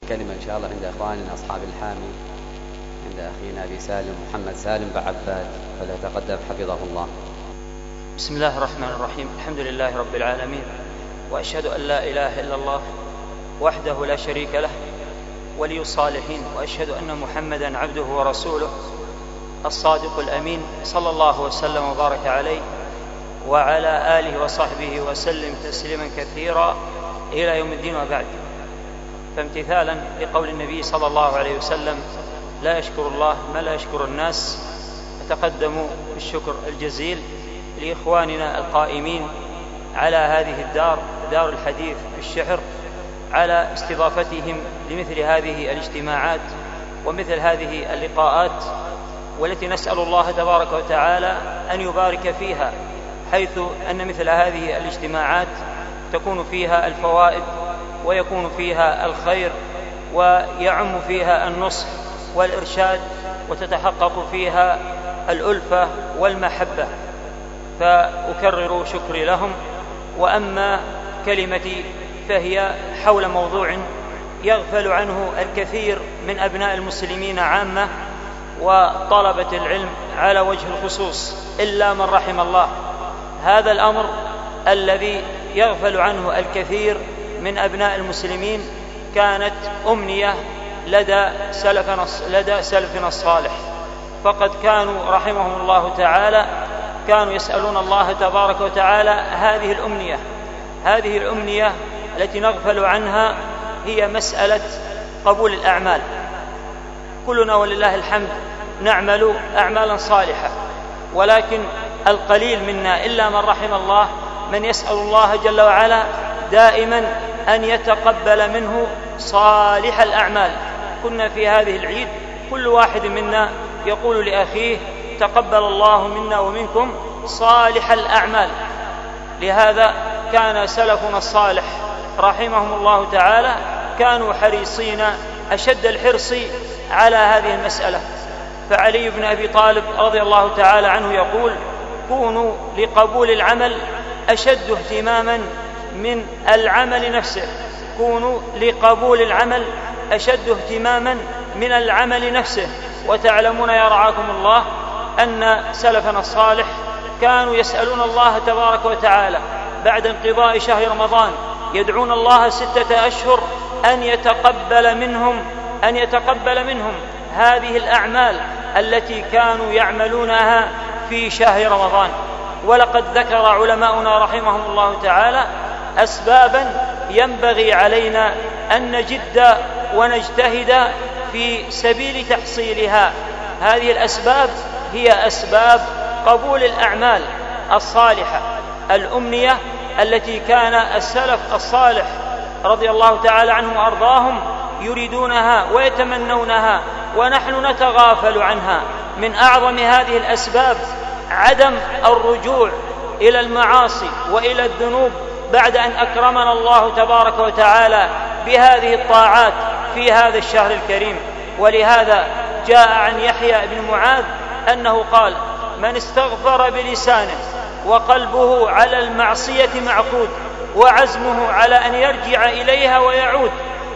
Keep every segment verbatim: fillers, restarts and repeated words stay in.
كلمة إن شاء الله عند إخواننا أصحاب الحامي، عند أخينا أبي سالم محمد سالم بعباد، فليتقدم حفظه الله. بسم الله الرحمن الرحيم. الحمد لله رب العالمين، وأشهد أن لا إله إلا الله وحده لا شريك له ولي الصالحين، وأشهد أن محمدا عبده ورسوله الصادق الأمين، صلى الله وسلم وبارك عليه وعلى آله وصحبه وسلم تسليما كثيرا إلى يوم الدين. وبعد، فامتثالا لقول النبي صلى الله عليه وسلم: لا يشكر الله ما لا يشكر الناس، أتقدم بالشكر الجزيل لإخواننا القائمين على هذه الدار، دار الحديث بالشحر، على استضافتهم لمثل هذه الاجتماعات ومثل هذه اللقاءات، والتي نسأل الله تبارك وتعالى أن يبارك فيها، حيث أن مثل هذه الاجتماعات تكون فيها الفوائد ويكون فيها الخير ويعم فيها النصح والإرشاد وتتحقق فيها الألفة والمحبة، فأكرر شكري لهم. وأما كلمتي فهي حول موضوع يغفل عنه الكثير من أبناء المسلمين عامة وطلبة العلم على وجه الخصوص، إلا من رحم الله. هذا الأمر الذي يغفل عنه الكثير من أبناء المسلمين كانت أمنية لدى سلفنا, لدى سلفنا الصالح، فقد كانوا رحمهم الله تعالى كانوا يسألون الله تبارك وتعالى هذه الأمنية. هذه الأمنية التي نغفل عنها هي مسألة قبول الأعمال. كلنا ولله الحمد نعمل أعمالا صالحة، ولكن القليل منا إلا من رحم الله من يسأل الله جل وعلا دائما أن يتقبل منه صالح الأعمال. كنا في هذه العيد كل واحد منا يقول لأخيه: تقبل الله منا ومنكم صالح الأعمال. لهذا كان سلفنا الصالح رحمهم الله تعالى كانوا حريصين أشد الحرص على هذه المسألة. فعلي بن أبي طالب رضي الله تعالى عنه يقول: كونوا لقبول العمل أشد اهتماما من العمل نفسه. كونوا لقبول العمل أشد اهتماما من العمل نفسه. وتعلمون يا رعاكم الله أن سلفنا الصالح كانوا يسألون الله تبارك وتعالى بعد انقضاء شهر رمضان، يدعون الله ستة أشهر أن يتقبل منهم أن يتقبل منهم هذه الأعمال التي كانوا يعملونها في شهر رمضان. ولقد ذكر علماؤنا رحمهم الله تعالى أسبابا ينبغي علينا أن نجد ونجتهد في سبيل تحصيلها. هذه الأسباب هي أسباب قبول الأعمال الصالحة، الأمنية التي كان السلف الصالح رضي الله تعالى عنهم وأرضاهم يريدونها ويتمنونها، ونحن نتغافل عنها. من أعظم هذه الأسباب عدم الرجوع إلى المعاصي وإلى الذنوب بعد أن أكرمنا الله تبارك وتعالى بهذه الطاعات في هذا الشهر الكريم. ولهذا جاء عن يحيى بن معاذ أنه قال: من استغفر بلسانه وقلبه على المعصية معقود وعزمه على أن يرجع إليها ويعود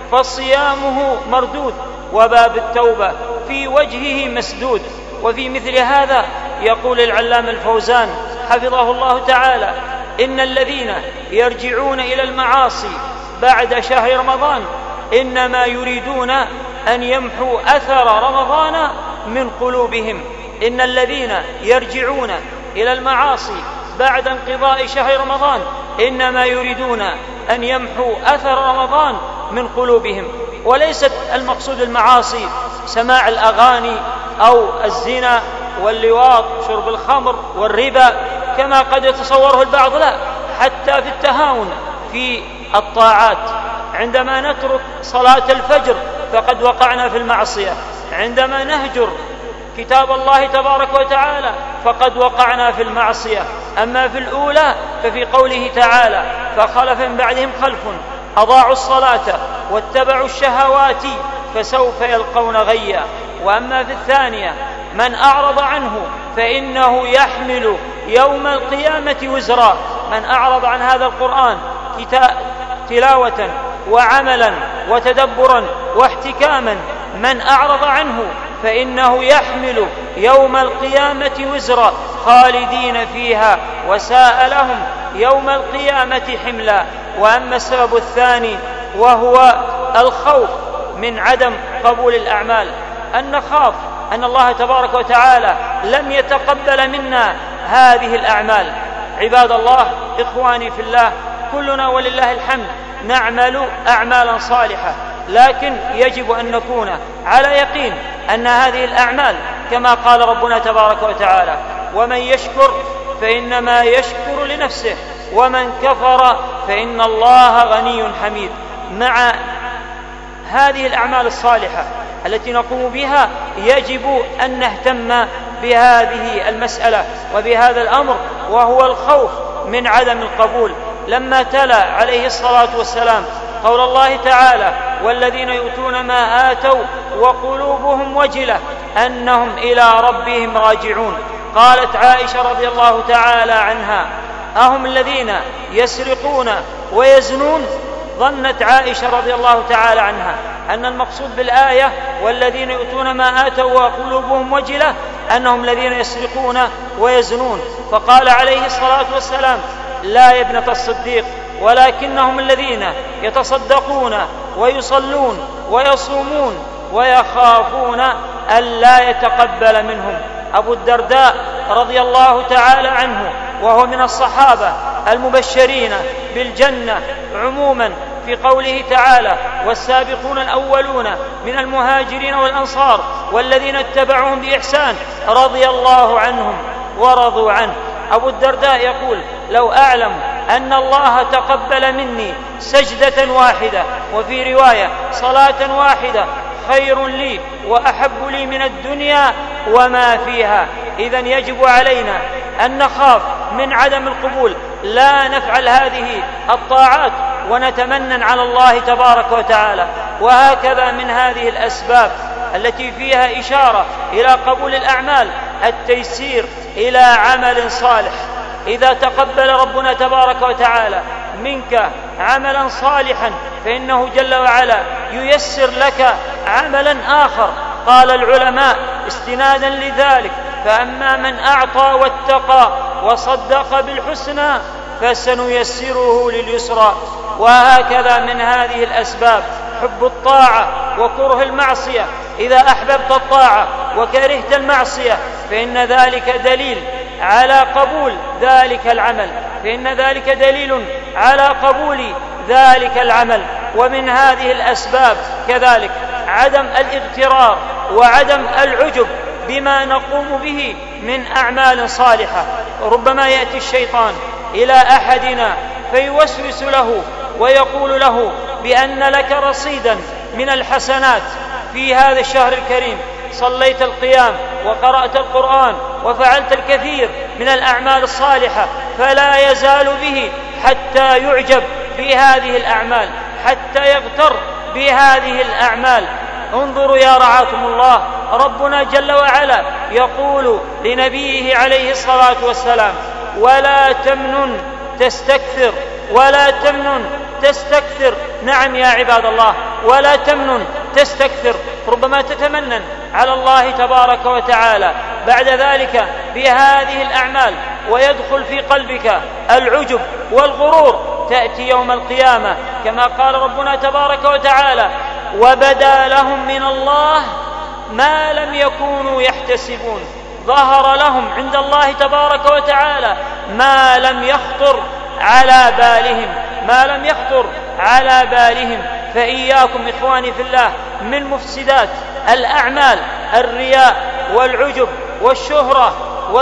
فصيامه مردود وباب التوبة في وجهه مسدود. وفي مثل هذا يقول العلامة الفوزان حفظه الله تعالى: إن الذين يرجعون إلى المعاصي بعد شهر رمضان إنما يريدون أن يمحوا أثر رمضان من قلوبهم. إن الذين يرجعون إلى المعاصي بعد انقضاء شهر رمضان إنما يريدون أن يمحوا أثر رمضان من قلوبهم. وليست المقصود المعاصي سماع الأغاني أو الزنا واللواط، شرب الخمر والربا كما قد يتصوره البعض، لا، حتى في التهاون في الطاعات. عندما نترك صلاة الفجر فقد وقعنا في المعصية، عندما نهجر كتاب الله تبارك وتعالى فقد وقعنا في المعصية. أما في الأولى ففي قوله تعالى: فخلف من بعدهم خلف أضاعوا الصلاة واتبعوا الشهوات فسوف يلقون غيا. وأما في الثانية: من أعرض عنه فإنه يحمل يوم القيامة وزرا. من أعرض عن هذا القرآن تلاوة وعملا وتدبرا واحتكاما من أعرض عنه فإنه يحمل يوم القيامة وزرا خالدين فيها وساء لهم يوم القيامة حملا. وأما السبب الثاني وهو الخوف من عدم قبول الأعمال، أن نخاف أن الله تبارك وتعالى لم يتقبل منا هذه الأعمال. عباد الله، إخواني في الله، كلنا ولله الحمد نعمل أعمالا صالحة، لكن يجب أن نكون على يقين أن هذه الأعمال كما قال ربنا تبارك وتعالى: ومن يشكر فإنما يشكر لنفسه ومن كفر فإن الله غني حميد. مع هذه الأعمال الصالحة التي نقوم بها يجب أن نهتم بهذه المسألة وبهذا الأمر، وهو الخوف من عدم القبول. لما تلا عليه الصلاة والسلام قول الله تعالى: والذين يؤتون ما آتوا وقلوبهم وجلة أنهم إلى ربهم راجعون، قالت عائشة رضي الله تعالى عنها: أهم الذين يسرقون ويزنون؟ ظنت عائشة رضي الله تعالى عنها أن المقصود بالآية والذين يؤتون ما آتوا وقلوبهم وجلة أنهم الذين يسرقون ويزنون، فقال عليه الصلاة والسلام: لا يا ابنة الصديق، ولكنهم الذين يتصدقون ويصلون ويصومون ويخافون أن لا يتقبل منهم. أبو الدرداء رضي الله تعالى عنه وهو من الصحابة المبشرين بالجنة عموما، في قوله تعالى: والسابقون الأولون من المهاجرين والأنصار والذين اتبعوهم بإحسان رضي الله عنهم ورضوا عنه. أبو الدرداء يقول: لو أعلم أن الله تقبل مني سجدة واحدة، وفي رواية صلاة واحدة، خير لي وأحب لي من الدنيا وما فيها. إذن يجب علينا أن نخاف من عدم القبول، لا نفعل هذه الطاعات ونتمنن على الله تبارك وتعالى. وهكذا من هذه الأسباب التي فيها إشارة إلى قبول الأعمال التيسير إلى عمل صالح. إذا تقبل ربنا تبارك وتعالى منك عملا صالحا فإنه جل وعلا ييسر لك عملا آخر. قال العلماء استنادا لذلك: فأما من أعطى واتقى وصدق بالحسنى فسنيسره لليسرى. وهكذا من هذه الأسباب حب الطاعة وكره المعصية. إذا أحببت الطاعة وكرهت المعصية فإن ذلك دليل على قبول ذلك العمل، فإن ذلك دليل على قبول ذلك العمل. ومن هذه الأسباب كذلك عدم الاغترار وعدم العجب بما نقوم به من أعمال صالحة. ربما يأتي الشيطان إلى أحدنا فيوسوس له ويقول له بأن لك رصيدا من الحسنات في هذا الشهر الكريم، صليت القيام وقرأت القرآن وفعلت الكثير من الأعمال الصالحة، فلا يزال به حتى يعجب بهذه الأعمال، حتى يغتر بهذه الأعمال. انظروا يا رعاكم الله، ربنا جل وعلا يقول لنبيه عليه الصلاة والسلام: ولا تمنن تستكثر، ولا تمنن تستكثر. نعم يا عباد الله، ولا تمنن تستكثر. ربما تتمنن على الله تبارك وتعالى بعد ذلك بهذه الأعمال ويدخل في قلبك العجب والغرور، تأتي يوم القيامة كما قال ربنا تبارك وتعالى: وبدا لهم من الله ما لم يكونوا يحتسبون. ظهر لهم عند الله تبارك وتعالى ما لم يخطر على بالهم، ما لم يخطر على بالهم. فإياكم إخواني في الله من مفسدات الأعمال الرياء والعجب والشهرة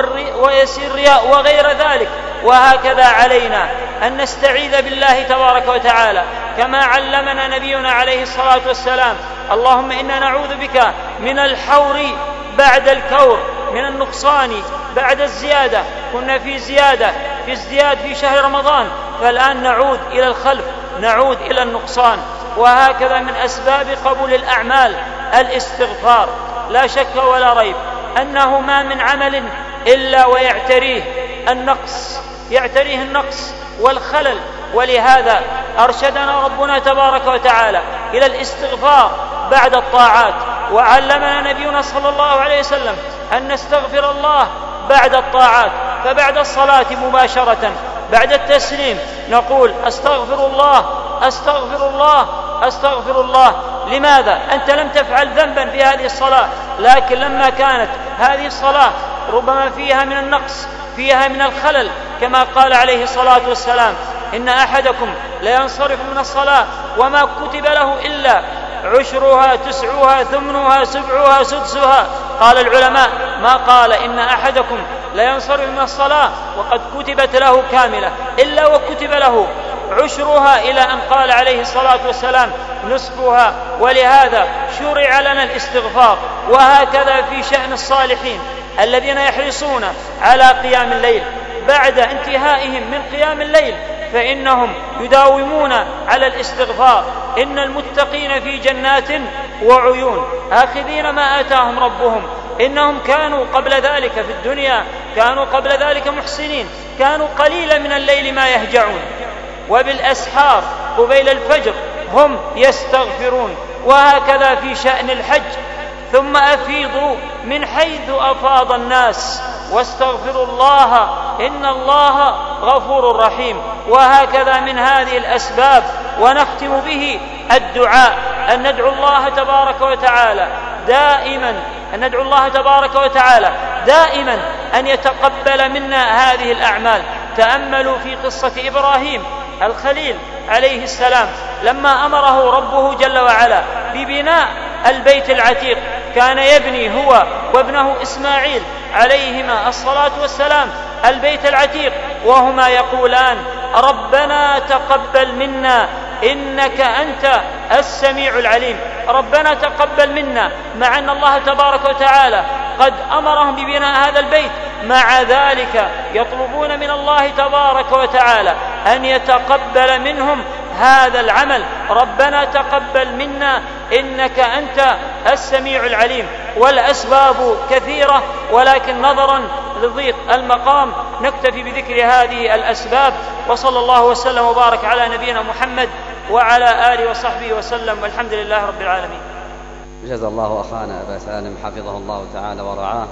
ويسير الرياء وغير ذلك. وهكذا علينا أن نستعيذ بالله تبارك وتعالى كما علمنا نبينا عليه الصلاة والسلام: اللهم إنا نعوذ بك من الحور بعد الكور، من النقصان بعد الزيادة. كنا في زيادة في ازدياد في شهر رمضان، فالآن نعود إلى الخلف، نعود إلى النقصان. وهكذا من أسباب قبول الأعمال الاستغفار. لا شك ولا ريب أنه ما من عمل إلا ويعتريه النقص، يعتريه النقص والخلل. ولهذا أرشدنا ربنا تبارك وتعالى إلى الاستغفار بعد الطاعات. وعلمنا نبينا صلى الله عليه وسلم أن نستغفر الله بعد الطاعات، فبعد الصلاة مباشرة بعد التسليم نقول أستغفر الله أستغفر الله أستغفر الله. لماذا؟ أنت لم تفعل ذنبا في هذه الصلاة، لكن لما كانت هذه الصلاة ربما فيها من النقص، فيها من الخلل، كما قال عليه الصلاة والسلام: إن أحدكم لينصرف من الصلاة وما كتب له إلا عشرها تسعها ثمنها سبعها سدسها. قال العلماء: ما قال إن أحدكم لينصرف من الصلاة وقد كتبت له كاملة، إلا وكتب له عشرها، إلى أن قال عليه الصلاة والسلام: نصفها. ولهذا شرع لنا الاستغفار. وهكذا في شأن الصالحين الذين يحرصون على قيام الليل، بعد انتهائهم من قيام الليل فإنهم يداومون على الاستغفار. إن المتقين في جنات وعيون آخذين ما آتاهم ربهم. إنهم كانوا قبل ذلك في الدنيا كانوا قبل ذلك محسنين، كانوا قليلا من الليل ما يهجعون، وبالأسحار قبيل الفجر هم يستغفرون. وهكذا في شأن الحج: ثم أفيضوا من حيث أفاض الناس واستغفروا الله إن الله غفور رحيم. وهكذا من هذه الأسباب. ونختم به الدعاء، أن ندعو الله تبارك وتعالى دائما أن ندعو الله تبارك وتعالى دائما أن يتقبل منا هذه الأعمال. تأملوا في قصة إبراهيم الخليل عليه السلام لما أمره ربه جل وعلا ببناء البيت العتيق، كان يبني هو وابنه إسماعيل عليهما الصلاة والسلام البيت العتيق، وهما يقولان: ربنا تقبل منا إنك أنت السميع العليم. ربنا تقبل منا، مع أن الله تبارك وتعالى قد أمرهم ببناء هذا البيت، مع ذلك يطلبون من الله تبارك وتعالى أن يتقبل منهم هذا العمل. ربنا تقبل منا إنك أنت السميع العليم. والأسباب كثيرة، ولكن نظرا لضيق المقام نكتفي بذكر هذه الأسباب. وصلى الله وسلم وبارك على نبينا محمد وعلى آله وصحبه وسلم، والحمد لله رب العالمين. جزا الله أخانا أبا سالم حفظه الله تعالى ورعاه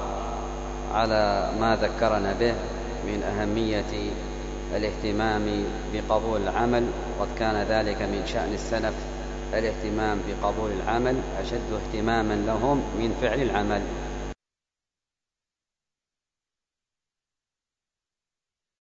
على ما ذكرنا به من أهمية الاهتمام بقبول العمل. قد كان ذلك من شأن السلف، الاهتمام بقبول العمل أشد اهتماما لهم من فعل العمل.